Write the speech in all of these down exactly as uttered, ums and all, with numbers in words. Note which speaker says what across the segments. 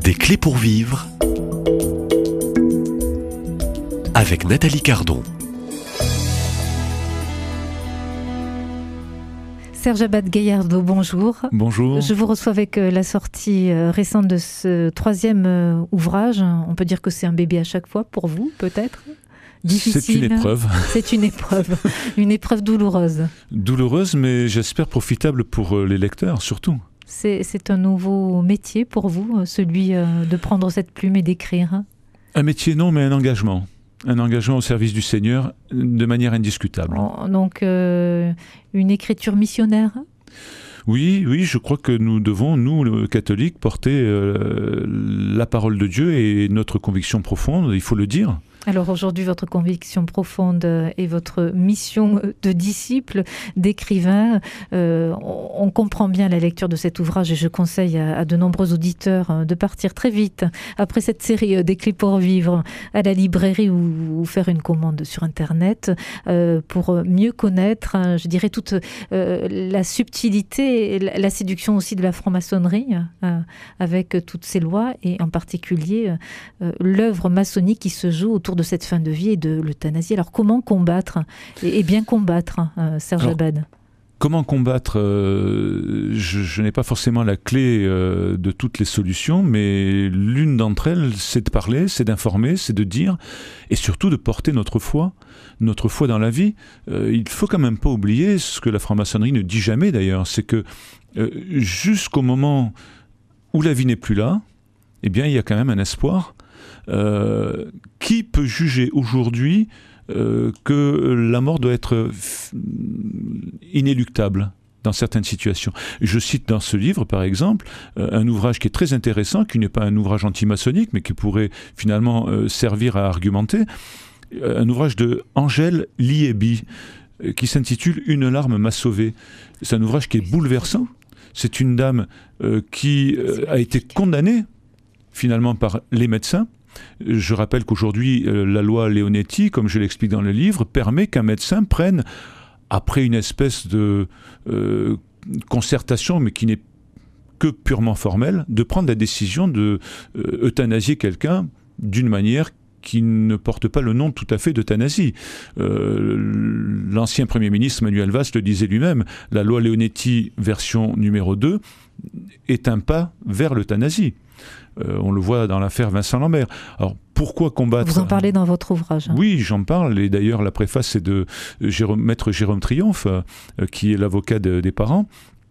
Speaker 1: Des clés pour vivre avec Nathalie Cardon.
Speaker 2: Serge Abad-Gaillardeau, bonjour.
Speaker 3: Bonjour.
Speaker 2: Je vous reçois avec la sortie récente de ce troisième ouvrage. On peut dire que c'est un bébé à chaque fois pour vous, peut-être ? Difficile.
Speaker 3: C'est une épreuve.
Speaker 2: C'est une épreuve. Une épreuve douloureuse.
Speaker 3: Douloureuse, mais j'espère profitable pour les lecteurs, surtout.
Speaker 2: C'est, c'est un nouveau métier pour vous, celui de prendre cette plume et d'écrire ?
Speaker 3: Un métier, non, mais un engagement. Un engagement au service du Seigneur de manière indiscutable.
Speaker 2: Donc, euh, une écriture missionnaire ?
Speaker 3: Oui, oui, je crois que nous devons, nous, les catholiques, porter euh, la parole de Dieu et notre conviction profonde, il faut le dire.
Speaker 2: Alors aujourd'hui, votre conviction profonde et votre mission de disciple, d'écrivain, euh, on comprend bien la lecture de cet ouvrage et je conseille à, à de nombreux auditeurs de partir très vite après cette série des clés pour vivre à la librairie ou, ou faire une commande sur Internet euh, pour mieux connaître, je dirais, toute euh, la subtilité et la, la séduction aussi de la franc-maçonnerie euh, avec toutes ses lois et en particulier euh, l'œuvre maçonnique qui se joue autour de cette fin de vie et de l'euthanasie. Alors comment combattre et, et bien combattre, euh, Serge Alors, Abad ?
Speaker 3: Comment combattre euh, je, je n'ai pas forcément la clé euh, de toutes les solutions, mais l'une d'entre elles, c'est de parler, c'est d'informer, c'est de dire, et surtout de porter notre foi, notre foi dans la vie. Euh, il ne faut quand même pas oublier ce que la franc-maçonnerie ne dit jamais d'ailleurs, c'est que euh, jusqu'au moment où la vie n'est plus là, eh bien il y a quand même un espoir. Euh, qui peut juger aujourd'hui euh, que la mort doit être f- inéluctable dans certaines situations ? Je cite dans ce livre, par exemple, euh, un ouvrage qui est très intéressant, qui n'est pas un ouvrage antimaçonnique, mais qui pourrait finalement euh, servir à argumenter, euh, un ouvrage de Angèle Liebi, euh, qui s'intitule « Une larme m'a sauvé ». C'est un ouvrage qui est bouleversant. C'est une dame euh, qui euh, a été condamnée finalement par les médecins. Je rappelle qu'aujourd'hui, euh, la loi Leonetti, comme je l'explique dans le livre, permet qu'un médecin prenne, après une espèce de euh, concertation, mais qui n'est que purement formelle, de prendre la décision de euh, euthanasier quelqu'un d'une manière qui ne porte pas le nom tout à fait d'euthanasie. Euh, l'ancien Premier ministre Manuel Valls le disait lui-même, la loi Leonetti version numéro deux est un pas vers l'euthanasie. Euh, on le voit dans l'affaire Vincent Lambert. Alors, pourquoi combattre ?
Speaker 2: Vous en parlez dans votre ouvrage.
Speaker 3: Oui, j'en parle. Et d'ailleurs, la préface est de Jérôme, maître Jérôme Triomphe, euh, qui est l'avocat de, des parents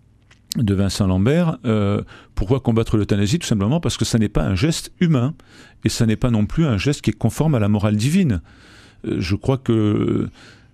Speaker 3: de Vincent Lambert. Euh, pourquoi combattre l'euthanasie ? Tout simplement parce que ça n'est pas un geste humain. Et ça n'est pas non plus un geste qui est conforme à la morale divine. Euh, je crois que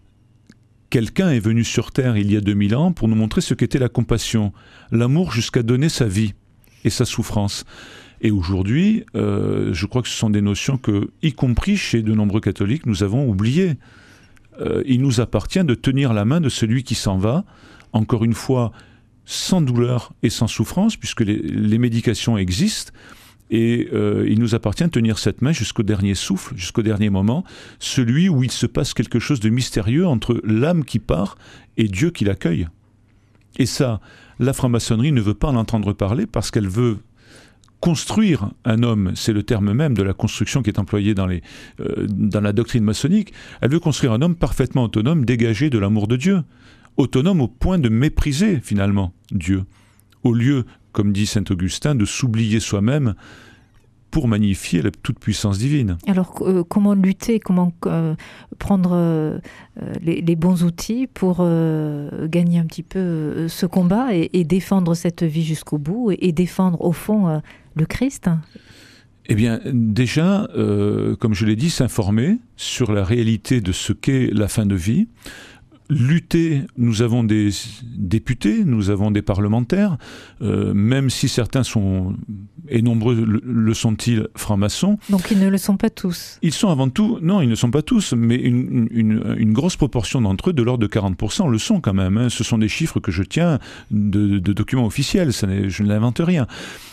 Speaker 3: quelqu'un est venu sur Terre il y a deux mille ans pour nous montrer ce qu'était la compassion, l'amour jusqu'à donner sa vie et sa souffrance. Et aujourd'hui, euh, je crois que ce sont des notions que, y compris chez de nombreux catholiques, nous avons oubliées. Euh, il nous appartient de tenir la main de celui qui s'en va, encore une fois, sans douleur et sans souffrance, puisque les, les médications existent, et euh, il nous appartient de tenir cette main jusqu'au dernier souffle, jusqu'au dernier moment, celui où il se passe quelque chose de mystérieux entre l'âme qui part et Dieu qui l'accueille. Et ça, la franc-maçonnerie ne veut pas en entendre parler parce qu'elle veut construire un homme, c'est le terme même de la construction qui est employé dans, les, euh, dans la doctrine maçonnique, elle veut construire un homme parfaitement autonome, dégagé de l'amour de Dieu, autonome au point de mépriser finalement Dieu, au lieu, comme dit saint Augustin, de s'oublier soi-même pour magnifier la toute-puissance divine.
Speaker 2: Alors, euh, comment lutter, comment euh, prendre euh, les, les bons outils pour euh, gagner un petit peu euh, ce combat et, et défendre cette vie jusqu'au bout et, et défendre, au fond, euh, le Christ ?
Speaker 3: Eh bien, déjà, euh, comme je l'ai dit, s'informer sur la réalité de ce qu'est la fin de vie. Lutter, nous avons des députés, nous avons des parlementaires, euh, même si certains sont, et nombreux le, le sont-ils, francs-maçons.
Speaker 2: Donc ils ne le sont pas tous.
Speaker 3: Ils sont avant tout, non, ils ne sont pas tous, mais une, une, une grosse proportion d'entre eux, de l'ordre de quarante pour cent, le sont quand même. Hein. Ce sont des chiffres que je tiens de, de documents officiels, ça n'est, je ne l'invente rien.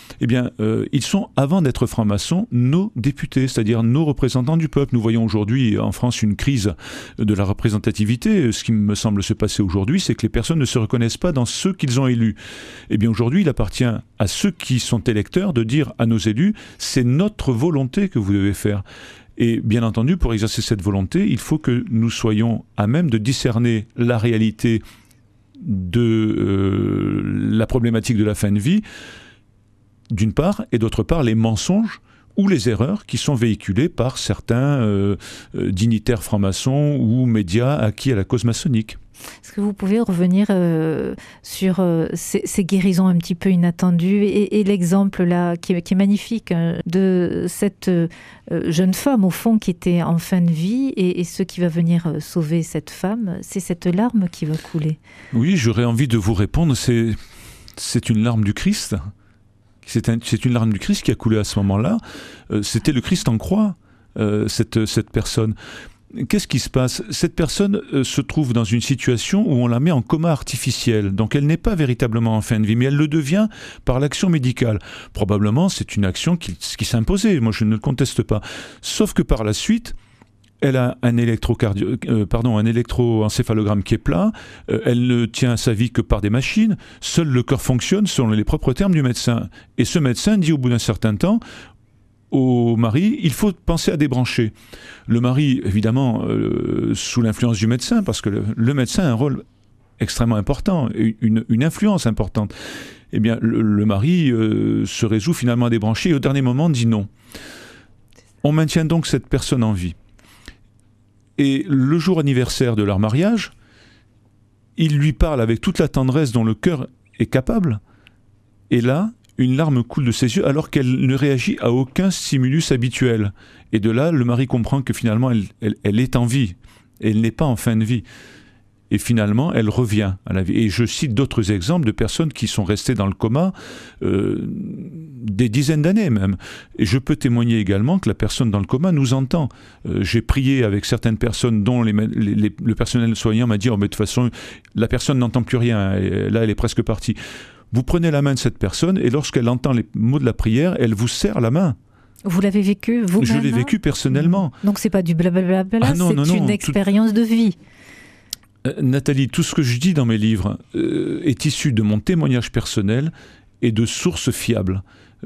Speaker 3: eh bien, euh, ils sont, avant d'être francs-maçons, nos députés, c'est-à-dire nos représentants du peuple. Nous voyons aujourd'hui en France une crise de la représentativité. Ce qui me semble se passer aujourd'hui, c'est que les personnes ne se reconnaissent pas dans ceux qu'ils ont élus. Eh bien, aujourd'hui, il appartient à ceux qui sont électeurs de dire à nos élus, c'est notre volonté que vous devez faire. Et bien entendu, pour exercer cette volonté, il faut que nous soyons à même de discerner la réalité de euh, la problématique de la fin de vie, d'une part, et d'autre part, les mensonges ou les erreurs qui sont véhiculées par certains euh, euh, dignitaires francs-maçons ou médias acquis à la cause maçonnique.
Speaker 2: Est-ce que vous pouvez revenir euh, sur euh, ces, ces guérisons un petit peu inattendues et, et l'exemple là qui, qui est magnifique hein, de cette euh, jeune femme au fond qui était en fin de vie et, et ce qui va venir sauver cette femme, c'est cette larme qui va couler.
Speaker 3: Oui, j'aurais envie de vous répondre, c'est, c'est une larme du Christ. C'est, un, c'est une larme du Christ qui a coulé à ce moment-là. Euh, c'était le Christ en croix, euh, cette, cette personne. Qu'est-ce qui se passe ? Cette personne euh, se trouve dans une situation où on la met en coma artificiel. Donc elle n'est pas véritablement en fin de vie, mais elle le devient par l'action médicale. Probablement, c'est une action qui, qui s'imposait. Moi, je ne le conteste pas. Sauf que par la suite, elle a un, électrocardio... euh, pardon, un électroencéphalogramme qui est plat. Euh, elle ne tient sa vie que par des machines. Seul le cœur fonctionne selon les propres termes du médecin. Et ce médecin dit au bout d'un certain temps au mari, il faut penser à débrancher. Le mari, évidemment, euh, sous l'influence du médecin, parce que le, le médecin a un rôle extrêmement important, une, une influence importante. Eh bien, le, le mari euh, se résout finalement à débrancher et au dernier moment dit non. On maintient donc cette personne en vie. Et le jour anniversaire de leur mariage, il lui parle avec toute la tendresse dont le cœur est capable, et là, une larme coule de ses yeux alors qu'elle ne réagit à aucun stimulus habituel. Et de là, le mari comprend que finalement, elle, elle, elle est en vie. Elle n'est pas en fin de vie. Et finalement, elle revient à la vie. Et je cite d'autres exemples de personnes qui sont restées dans le coma euh, des dizaines d'années même. Et je peux témoigner également que la personne dans le coma nous entend. Euh, j'ai prié avec certaines personnes dont les, les, les, le personnel soignant m'a dit oh, « mais de toute façon, la personne n'entend plus rien. Et là, elle est presque partie. » Vous prenez la main de cette personne et lorsqu'elle entend les mots de la prière, elle vous serre la main.
Speaker 2: Vous l'avez vécu vous-même ?
Speaker 3: Je l'ai vécu personnellement.
Speaker 2: Donc c'est pas du blablabla,
Speaker 3: ah non,
Speaker 2: c'est
Speaker 3: non, non,
Speaker 2: une
Speaker 3: tout...
Speaker 2: expérience de vie.
Speaker 3: Euh, Nathalie, tout ce que je dis dans mes livres euh, est issu de mon témoignage personnel et de sources fiables.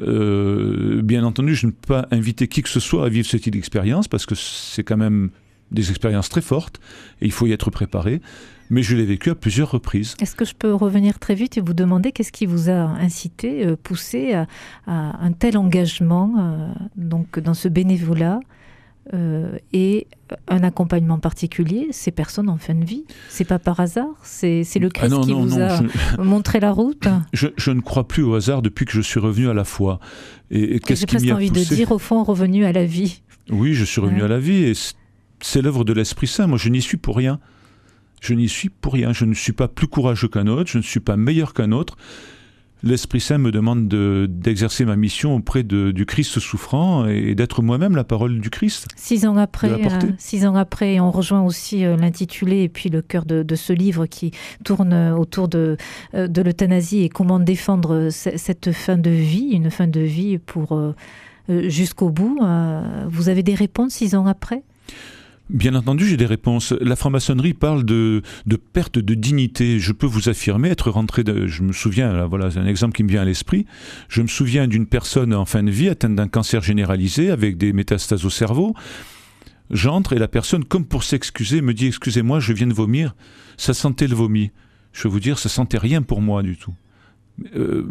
Speaker 3: Euh, bien entendu, je ne peux pas inviter qui que ce soit à vivre ce type d'expérience parce que c'est quand même des expériences très fortes et il faut y être préparé. Mais je l'ai vécu à plusieurs reprises.
Speaker 2: Est-ce que je peux revenir très vite et vous demander qu'est-ce qui vous a incité, euh, poussé à, à un tel engagement euh, donc dans ce bénévolat euh, et un accompagnement particulier, ces personnes en fin de vie ? C'est pas par hasard ? C'est, c'est le Christ ah non, qui non, vous non, a je... montré la route ?
Speaker 3: je, je ne crois plus au hasard depuis que je suis revenu à la foi. Et, et qu'est-ce
Speaker 2: J'ai
Speaker 3: qui
Speaker 2: presque
Speaker 3: m'y a
Speaker 2: envie
Speaker 3: poussé ?
Speaker 2: de dire, au fond, revenu à la vie.
Speaker 3: Oui, je suis revenu ouais. à la vie et c'est l'œuvre de l'Esprit Saint. Moi, je n'y suis pour rien. Je n'y suis pour rien. Je ne suis pas plus courageux qu'un autre. Je ne suis pas meilleur qu'un autre. L'Esprit Saint me demande de, d'exercer ma mission auprès de, du Christ souffrant et d'être moi-même la parole du Christ.
Speaker 2: Six ans après, euh, six ans après, on rejoint aussi euh, l'intitulé et puis le cœur de, de ce livre qui tourne autour de, euh, de l'euthanasie et comment défendre c- cette fin de vie, une fin de vie pour euh, jusqu'au bout. Euh, vous avez des réponses six ans après ?
Speaker 3: Bien entendu, j'ai des réponses. La franc-maçonnerie parle de, de perte de dignité. Je peux vous affirmer, être rentré, de, je me souviens, là, voilà, c'est un exemple qui me vient à l'esprit, je me souviens d'une personne en fin de vie atteinte d'un cancer généralisé avec des métastases au cerveau. J'entre et la personne, comme pour s'excuser, me dit « Excusez-moi, je viens de vomir. » Ça sentait le vomi. Je peux vous dire, ça sentait rien pour moi du tout. Euh,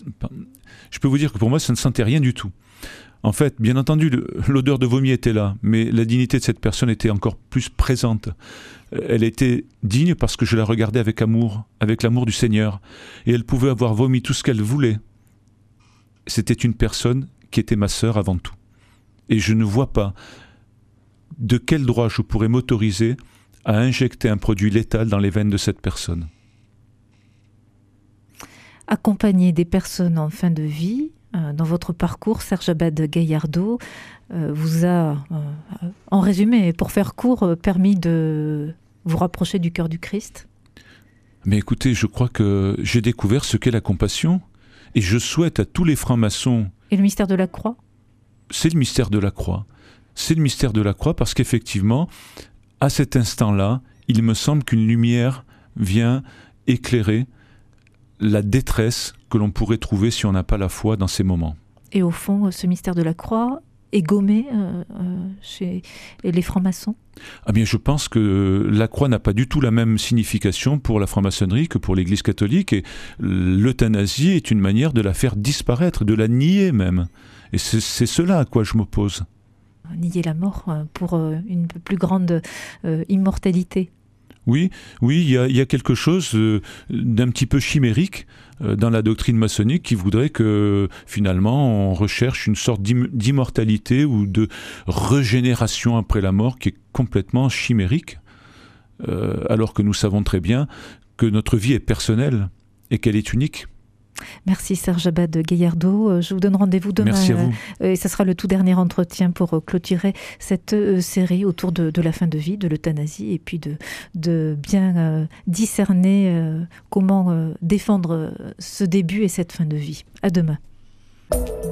Speaker 3: je peux vous dire que pour moi, ça ne sentait rien du tout. En fait, bien entendu, le, l'odeur de vomi était là, mais la dignité de cette personne était encore plus présente. Elle était digne parce que je la regardais avec amour, avec l'amour du Seigneur. Et elle pouvait avoir vomi tout ce qu'elle voulait. C'était une personne qui était ma sœur avant tout. Et je ne vois pas de quel droit je pourrais m'autoriser à injecter un produit létal dans les veines de cette personne.
Speaker 2: Accompagner des personnes en fin de vie, dans votre parcours, Serge Abad Gaillardeau euh, vous a, euh, en résumé, pour faire court, euh, permis de vous rapprocher du cœur du Christ ?
Speaker 3: Mais écoutez, je crois que j'ai découvert ce qu'est la compassion Et je souhaite à tous les francs-maçons...
Speaker 2: Et le mystère de la croix ?
Speaker 3: C'est le mystère de la croix. C'est le mystère de la croix parce qu'effectivement, à cet instant-là, il me semble qu'une lumière vient éclairer la détresse que l'on pourrait trouver si on n'a pas la foi dans ces moments.
Speaker 2: Et au fond, ce mystère de la croix est gommé euh, euh, chez les francs-maçons ?
Speaker 3: Ah bien, je pense que la croix n'a pas du tout la même signification pour la franc-maçonnerie que pour l'Église catholique, et l'euthanasie est une manière de la faire disparaître, de la nier même. Et c'est, c'est cela à quoi je m'oppose.
Speaker 2: Nier la mort pour une plus grande euh, immortalité.
Speaker 3: Oui, oui, il y a, il y a quelque chose euh, d'un petit peu chimérique euh, dans la doctrine maçonnique qui voudrait que finalement on recherche une sorte d'im- d'immortalité ou de régénération après la mort qui est complètement chimérique, euh, alors que nous savons très bien que notre vie est personnelle et qu'elle est unique.
Speaker 2: Merci Serge Abad Gaillardeau. Je vous donne rendez-vous demain.
Speaker 3: Merci à vous.
Speaker 2: Et ce sera le tout dernier entretien pour clôturer cette série autour de, de la fin de vie, de l'euthanasie, et puis de, de bien euh, discerner euh, comment euh, défendre ce début et cette fin de vie. À demain.